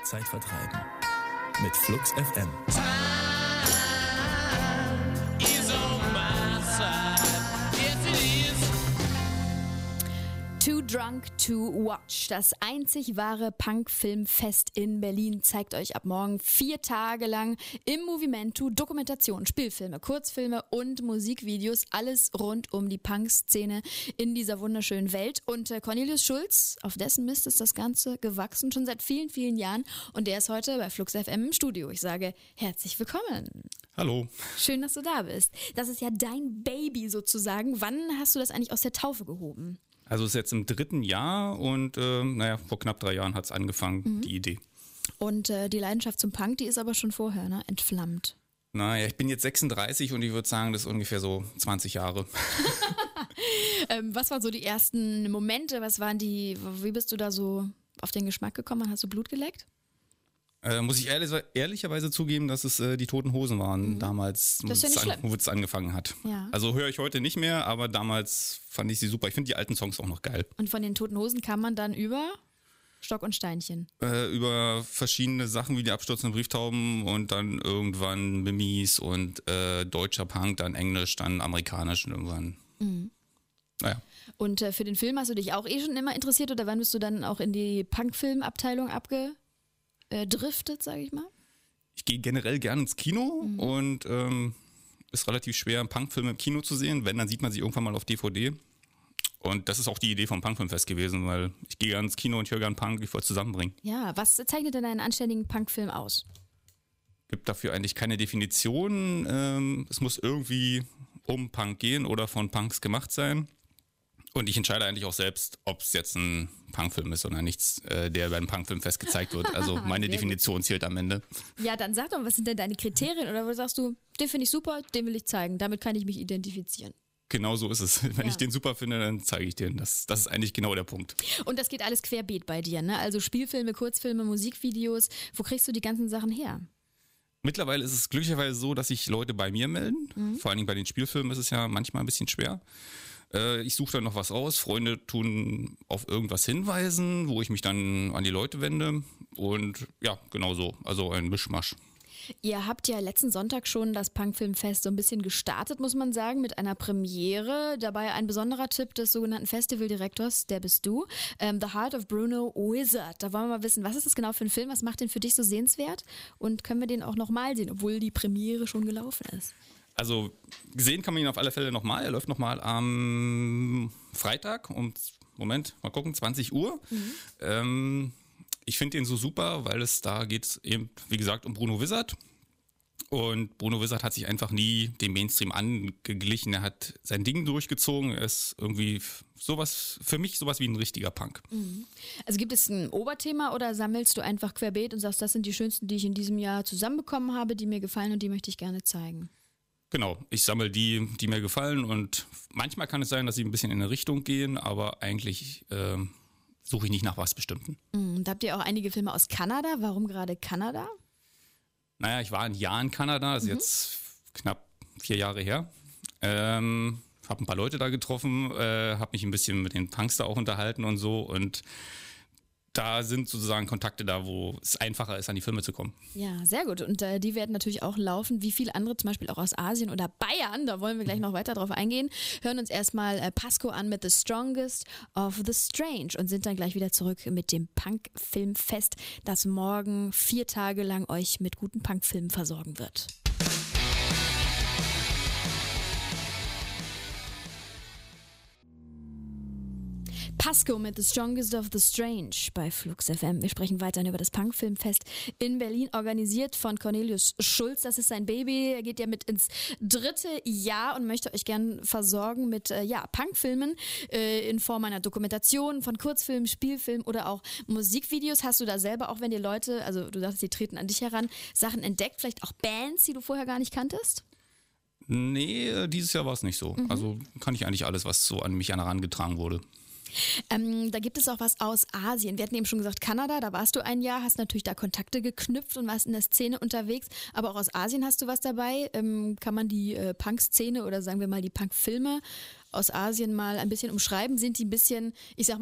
Zeit vertreiben. Mit Flux FM. Too Drunk to Watch. Das einzig wahre Punk-Filmfest in Berlin zeigt euch ab morgen 4 Tage lang im Movimento Dokumentationen, Spielfilme, Kurzfilme und Musikvideos. Alles rund um die Punk-Szene in dieser wunderschönen Welt. Und Cornelius Schulz, auf dessen Mist ist das Ganze gewachsen, schon seit vielen, vielen Jahren. Und der ist heute bei Flux FM im Studio. Ich sage herzlich willkommen. Hallo. Schön, dass du da bist. Das ist ja dein Baby sozusagen. Wann hast du das eigentlich aus der Taufe gehoben? Also es ist jetzt im 3. Jahr und vor knapp 3 Jahren hat es angefangen, die Idee. Und die Leidenschaft zum Punk, die ist aber schon vorher, ne? Entflammt. Naja, ich bin jetzt 36 und ich würde sagen, das ist ungefähr so 20 Jahre. Was waren so die ersten Momente? Wie bist du da so auf den Geschmack gekommen? Hast du Blut geleckt? Muss ich ehrlicherweise zugeben, dass es die Toten Hosen waren damals, Das ist ja nicht wo es angefangen hat. Ja. Also höre ich heute nicht mehr, aber damals fand ich sie super. Ich finde die alten Songs auch noch geil. Und von den Toten Hosen kam man dann über Stock und Steinchen? Über verschiedene Sachen wie die abstürzenden Brieftauben und dann irgendwann Mimis und deutscher Punk, dann Englisch, dann amerikanisch und irgendwann. Naja. Und für den Film hast du dich auch schon immer interessiert oder wann bist du dann auch in die Punk-Film-Abteilung abgedriftet, sage ich mal? Ich gehe generell gerne ins Kino und ist relativ schwer, einen Punkfilm im Kino zu sehen. Wenn, dann sieht man sie irgendwann mal auf DVD. Und das ist auch die Idee vom Punkfilmfest gewesen, weil ich gehe gerne ins Kino und höre gerne Punk, ich wollte zusammenbringen. Ja, was zeichnet denn einen anständigen Punkfilm aus? Gibt dafür eigentlich keine Definition. Es muss irgendwie um Punk gehen oder von Punks gemacht sein. Und ich entscheide eigentlich auch selbst, ob es jetzt ein Punkfilm ist oder nichts, der beim Punkfilmfest gezeigt wird. Also meine Definition zählt am Ende. Ja, dann sag doch, was sind denn deine Kriterien? Oder wo sagst du, den finde ich super, den will ich zeigen, damit kann ich mich identifizieren? Genau so ist es. Wenn ich den super finde, dann zeige ich den. Das ist eigentlich genau der Punkt. Und das geht alles querbeet bei dir, ne? Also Spielfilme, Kurzfilme, Musikvideos. Wo kriegst du die ganzen Sachen her? Mittlerweile ist es glücklicherweise so, dass sich Leute bei mir melden. Vor allen Dingen bei den Spielfilmen ist es ja manchmal ein bisschen schwer. Ich suche dann noch was raus. Freunde tun auf irgendwas hinweisen, wo ich mich dann an die Leute wende. Und ja, genau so. Also ein Mischmasch. Ihr habt ja letzten Sonntag schon das Punkfilmfest so ein bisschen gestartet, muss man sagen, mit einer Premiere. Dabei ein besonderer Tipp des sogenannten Festivaldirektors, der bist du. The Heart of Bruno Wizard. Da wollen wir mal wissen, was ist das genau für ein Film? Was macht den für dich so sehenswert? Und können wir den auch nochmal sehen, obwohl die Premiere schon gelaufen ist? Also gesehen kann man ihn auf alle Fälle nochmal. Er läuft nochmal am Freitag um, 20 Uhr. Ich finde den so super, weil da geht es eben, wie gesagt, um Bruno Wizard. Und Bruno Wizard hat sich einfach nie dem Mainstream angeglichen. Er hat sein Ding durchgezogen. Er ist irgendwie für mich sowas wie ein richtiger Punk. Also gibt es ein Oberthema oder sammelst du einfach querbeet und sagst, das sind die schönsten, die ich in diesem Jahr zusammenbekommen habe, die mir gefallen und die möchte ich gerne zeigen? Genau, ich sammle die mir gefallen und manchmal kann es sein, dass sie ein bisschen in eine Richtung gehen, aber eigentlich suche ich nicht nach was Bestimmten. Da habt ihr auch einige Filme aus Kanada. Warum gerade Kanada? Naja, ich war ein Jahr in Kanada, also jetzt knapp 4 Jahre her. Habe ein paar Leute da getroffen, habe mich ein bisschen mit den Punks da auch unterhalten und so und da sind sozusagen Kontakte da, wo es einfacher ist, an die Filme zu kommen. Ja, sehr gut. Und die werden natürlich auch laufen, wie viele andere, zum Beispiel auch aus Asien oder Bayern. Da wollen wir gleich noch weiter drauf eingehen. Hören uns erstmal Pasco an mit The Strongest of the Strange und sind dann gleich wieder zurück mit dem Punk-Filmfest, das morgen 4 Tage lang euch mit guten Punk-Filmen versorgen wird. Pasco mit The Strongest of the Strange bei Flux FM. Wir sprechen weiterhin über das Punkfilmfest in Berlin, organisiert von Cornelius Schulz. Das ist sein Baby. Er geht ja mit ins 3. Jahr und möchte euch gern versorgen mit Punkfilmen in Form einer Dokumentation, von Kurzfilmen, Spielfilmen oder auch Musikvideos. Hast du da selber, auch wenn die Leute, also du sagst, die treten an dich heran, Sachen entdeckt, vielleicht auch Bands, die du vorher gar nicht kanntest? Nee, dieses Jahr war es nicht so. Also kann ich eigentlich alles, was so an mich herangetragen wurde. Da gibt es auch was aus Asien. Wir hatten eben schon gesagt, Kanada, da warst du ein Jahr, hast natürlich da Kontakte geknüpft und warst in der Szene unterwegs, aber auch aus Asien hast du was dabei. Kann man die Punk-Szene oder sagen wir mal die Punk-Filme aus Asien mal ein bisschen umschreiben? Sind die ein bisschen, ich sag mal,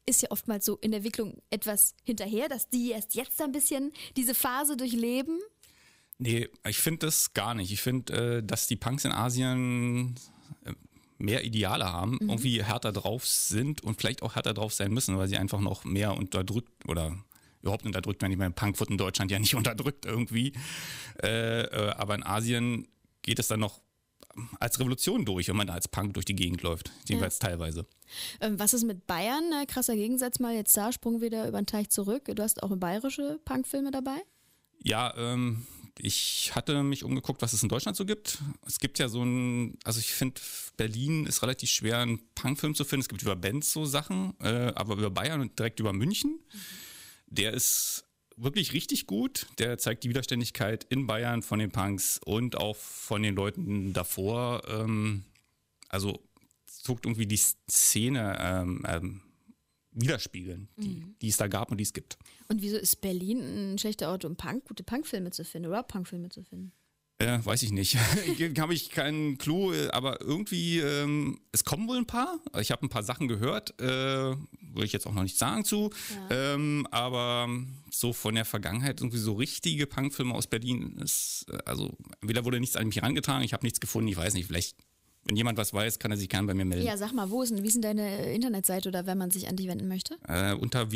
ist ja oftmals so in der Entwicklung etwas hinterher, dass die erst jetzt ein bisschen diese Phase durchleben. Nee, ich finde das gar nicht. Ich finde, dass die Punks in Asien mehr Ideale haben, irgendwie härter drauf sind und vielleicht auch härter drauf sein müssen, weil sie einfach noch mehr unterdrückt oder überhaupt unterdrückt werden. Ich meine, Punk wird in Deutschland ja nicht unterdrückt irgendwie. Aber in Asien geht es dann noch als Revolution durch, wenn man da als Punk durch die Gegend läuft. Jedenfalls teilweise. Was ist mit Bayern? Krasser Gegensatz mal jetzt da, Sprung wieder über den Teich zurück. Du hast auch bayerische Punkfilme dabei? Ja, ich hatte mich umgeguckt, was es in Deutschland so gibt. Es gibt ja also ich finde, Berlin ist relativ schwer, einen Punkfilm zu finden. Es gibt über Bands so Sachen, aber über Bayern und direkt über München. Der ist wirklich richtig gut. Der zeigt die Widerständigkeit in Bayern von den Punks und auch von den Leuten davor. Also versucht irgendwie die Szene widerspiegeln, die es da gab und die es gibt. Und wieso ist Berlin ein schlechter Ort, um gute Punkfilme zu finden oder Punkfilme zu finden? Weiß ich nicht. Habe ich keinen Clou, aber irgendwie, es kommen wohl ein paar. Ich habe ein paar Sachen gehört, würde ich jetzt auch noch nicht sagen zu. Ja. Aber so von der Vergangenheit, irgendwie so richtige Punkfilme aus Berlin ist, also entweder wurde nichts an mich herangetragen, ich habe nichts gefunden, ich weiß nicht, vielleicht, wenn jemand was weiß, kann er sich gerne bei mir melden. Ja, sag mal, wie ist denn deine Internetseite oder wenn man sich an dich wenden möchte? Unter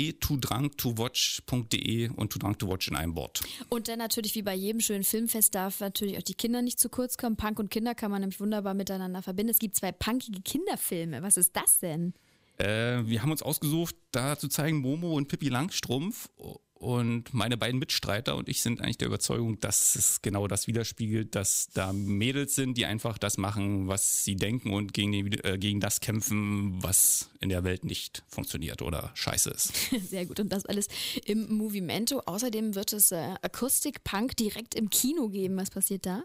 www.toodrunkToWatch.de und Too Drunk to Watch in einem Wort. Und dann natürlich wie bei jedem schönen Filmfest darf natürlich auch die Kinder nicht zu kurz kommen. Punk und Kinder kann man nämlich wunderbar miteinander verbinden. Es gibt 2 punkige Kinderfilme. Was ist das denn? Wir haben uns ausgesucht, da zu zeigen Momo und Pippi Langstrumpf. Und meine beiden Mitstreiter und ich sind eigentlich der Überzeugung, dass es genau das widerspiegelt, dass da Mädels sind, die einfach das machen, was sie denken und gegen das kämpfen, was in der Welt nicht funktioniert oder scheiße ist. Sehr gut. Und das alles im Movimento. Außerdem wird es Akustik-Punk direkt im Kino geben. Was passiert da?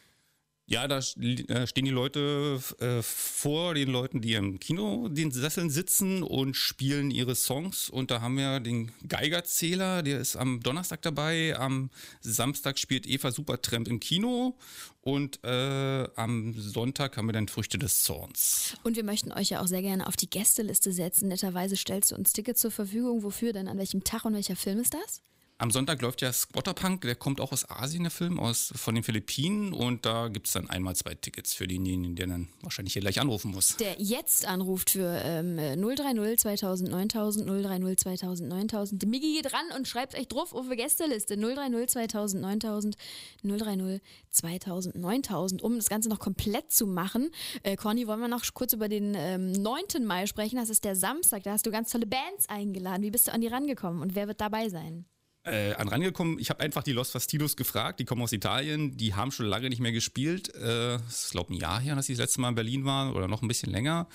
Ja, da stehen die Leute vor den Leuten, die im Kino den Sesseln sitzen und spielen ihre Songs. Und da haben wir den Geigerzähler, der ist am Donnerstag dabei. Am Samstag spielt Eva Supertramp im Kino. Und am Sonntag haben wir dann Früchte des Zorns. Und wir möchten euch ja auch sehr gerne auf die Gästeliste setzen. Netterweise stellst du uns Tickets zur Verfügung. Wofür denn? An welchem Tag und welcher Film ist das? Am Sonntag läuft ja Squatterpunk, der kommt auch aus Asien, der Film, von den Philippinen. Und da gibt es dann 1x2 Tickets für denjenigen, der dann wahrscheinlich hier gleich anrufen muss. Der jetzt anruft für 030 2000 9000, 030 2000 9000. Migi geht ran und schreibt euch drauf auf die Gästeliste. 030 2000 9000, 030 2000 9000. Um das Ganze noch komplett zu machen, Conny, wollen wir noch kurz über den 9. Mai sprechen. Das ist der Samstag, da hast du ganz tolle Bands eingeladen. Wie bist du an die rangekommen und wer wird dabei sein? Rangekommen, ich habe einfach die Los Fastidios gefragt, die kommen aus Italien, die haben schon lange nicht mehr gespielt. Das ist, glaube ich, ein Jahr her, dass sie das letzte Mal in Berlin waren oder noch ein bisschen länger.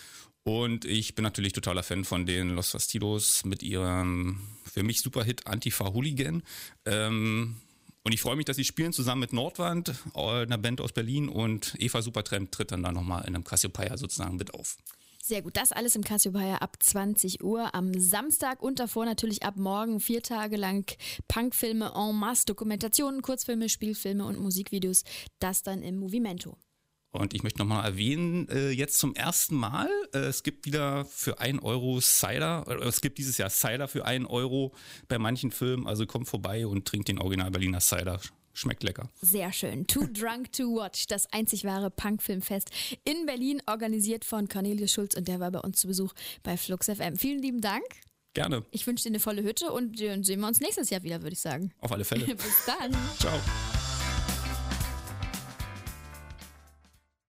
Und ich bin natürlich totaler Fan von den Los Fastidios mit ihrem für mich super Hit Antifa Hooligan. Und ich freue mich, dass sie spielen zusammen mit Nordwand, einer Band aus Berlin, und Eva Supertramp tritt dann da nochmal in einem Cassiopeia sozusagen mit auf. Sehr gut, das alles im Cassiopeia ab 20 Uhr am Samstag und davor natürlich ab morgen 4 Tage lang Punkfilme en masse, Dokumentationen, Kurzfilme, Spielfilme und Musikvideos, das dann im Movimento. Und ich möchte nochmal erwähnen, jetzt zum ersten Mal, es gibt wieder für 1 Euro Cider, es gibt dieses Jahr Cider für 1 Euro bei manchen Filmen, also kommt vorbei und trinkt den Original Berliner Cider. Schmeckt lecker. Sehr schön. Too Drunk to Watch, das einzig wahre Punkfilmfest in Berlin, organisiert von Cornelius Schulz, und der war bei uns zu Besuch bei Flux FM. Vielen lieben Dank. Gerne. Ich wünsche dir eine volle Hütte und dann sehen wir uns nächstes Jahr wieder, würde ich sagen. Auf alle Fälle. Bis dann. Ciao.